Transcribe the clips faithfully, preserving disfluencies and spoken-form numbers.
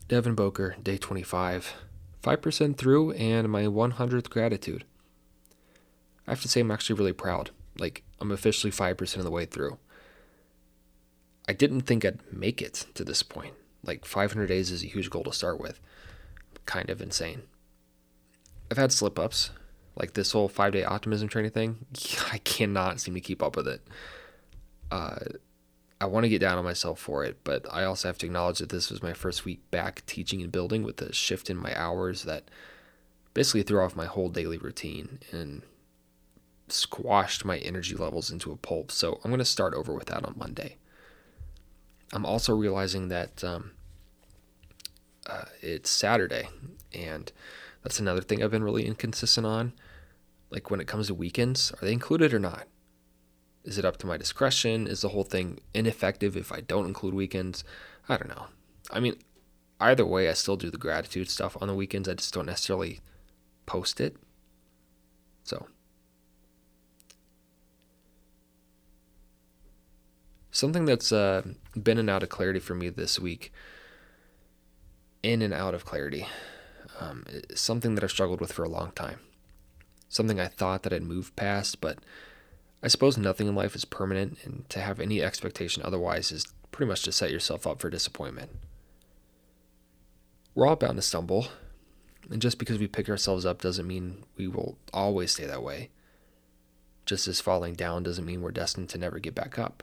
Devin Boker, day twenty-five, five percent through, and my one hundredth gratitude. I have to say I'm actually really proud. Like, I'm officially five percent of the way through. I didn't think I'd make it to this point. Like, five hundred days is a huge goal to start with. Kind of insane. I've had slip-ups. Like, this whole five-day optimism training thing, I cannot seem to keep up with it. Uh... I want to get down on myself for it, but I also have to acknowledge that this was my first week back teaching and building with a shift in my hours that basically threw off my whole daily routine and squashed my energy levels into a pulp. So I'm going to start over with that on Monday. I'm also realizing that um, uh, it's Saturday, and that's another thing I've been really inconsistent on. Like, when it comes to weekends, are they included or not? Is it up to my discretion? Is the whole thing ineffective if I don't include weekends? I don't know. I mean, either way, I still do the gratitude stuff on the weekends. I just don't necessarily post it. So, something that's uh, been and out of clarity for me this week, in and out of clarity, um, is something that I've struggled with for a long time. Something I thought that I'd moved past, but I suppose nothing in life is permanent, and to have any expectation otherwise is pretty much to set yourself up for disappointment. We're all bound to stumble, and just because we pick ourselves up doesn't mean we will always stay that way. Just as falling down doesn't mean we're destined to never get back up.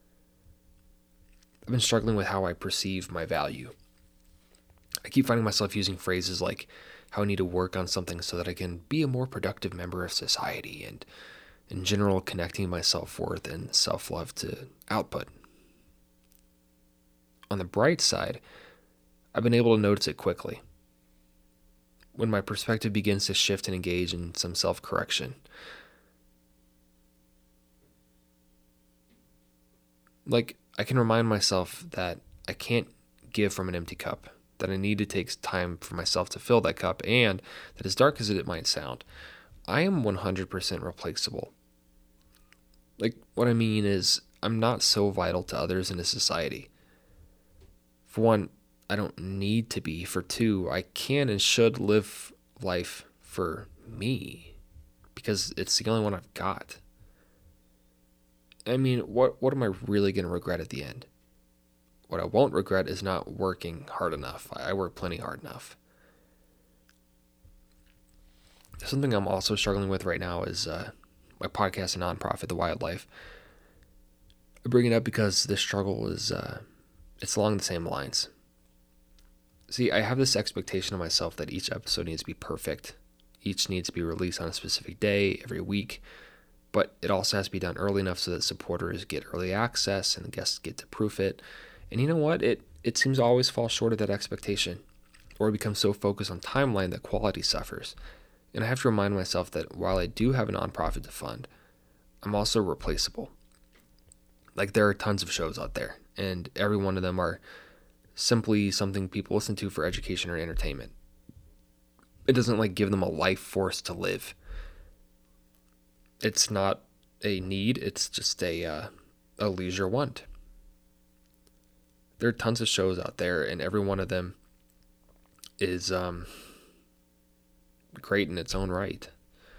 I've been struggling with how I perceive my value. I keep finding myself using phrases like how I need to work on something so that I can be a more productive member of society, and in general, connecting my self-worth and self-love to output. On the bright side, I've been able to notice it quickly. When my perspective begins to shift and engage in some self-correction. Like, I can remind myself that I can't give from an empty cup, that I need to take time for myself to fill that cup, and that as dark as it might sound, I am one hundred percent replaceable. Like, what I mean is, I'm not so vital to others in a society. For one, I don't need to be. For two, I can and should live life for me, because it's the only one I've got. I mean, what what am I really going to regret at the end? What I won't regret is not working hard enough. I work plenty hard enough. Something I'm also struggling with right now is uh, my podcast and nonprofit, The Wildlife. I bring it up because this struggle is, uh, it's along the same lines. See, I have this expectation of myself that each episode needs to be perfect. Each needs to be released on a specific day, every week. But it also has to be done early enough so that supporters get early access and the guests get to proof it. And you know what? It, it seems to always fall short of that expectation. Or become so focused on timeline that quality suffers. And I have to remind myself that while I do have a nonprofit to fund, I'm also replaceable. Like, there are tons of shows out there, and every one of them are simply something people listen to for education or entertainment. It doesn't, like, give them a life force to live. It's not a need, it's just a, uh, a leisure want. There are tons of shows out there, and every one of them is, um... great in its own right.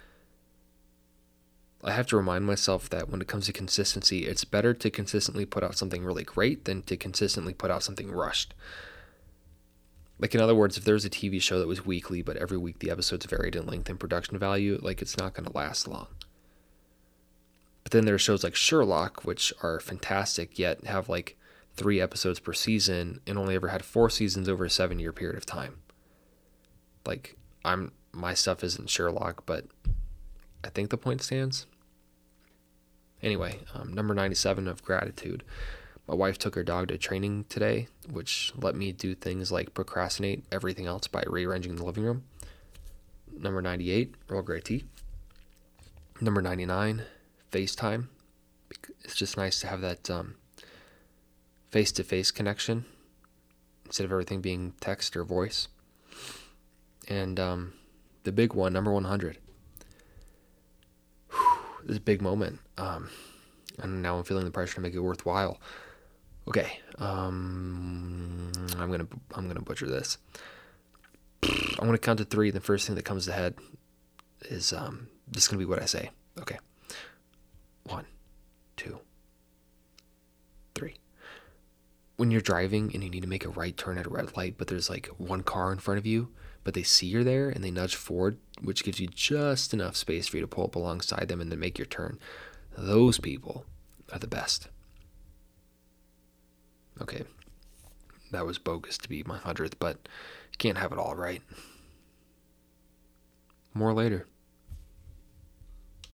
I have to remind myself that when it comes to consistency, it's better to consistently put out something really great than to consistently put out something rushed. Like, in other words, if there's a T V show that was weekly, but every week the episodes varied in length and production value, like, it's not going to last long. But then there are shows like Sherlock, which are fantastic, yet have like three episodes per season and only ever had four seasons over a seven-year period of time. Like, I'm my stuff isn't Sherlock, but I think the point stands. Anyway, um, number ninety-seven of gratitude. My wife took her dog to training today, which let me do things like procrastinate everything else by rearranging the living room. Number ninety-eight, Earl Grey tea. Number ninety-nine, FaceTime. It's just nice to have that um, face-to-face connection instead of everything being text or voice. And um, the big one, number one hundred. Whew, this is a big moment. Um, and now I'm feeling the pressure to make it worthwhile. Okay. Um, I'm gonna I'm gonna butcher this. I'm gonna count to three. The first thing that comes to head is um, this is gonna be what I say. Okay, one, two, three. When you're driving and you need to make a right turn at a red light, but there's like one car in front of you, but they see you're there and they nudge forward, which gives you just enough space for you to pull up alongside them and then make your turn. Those people are the best. Okay, that was bogus to be my hundredth, but you can't have it all, right? More later.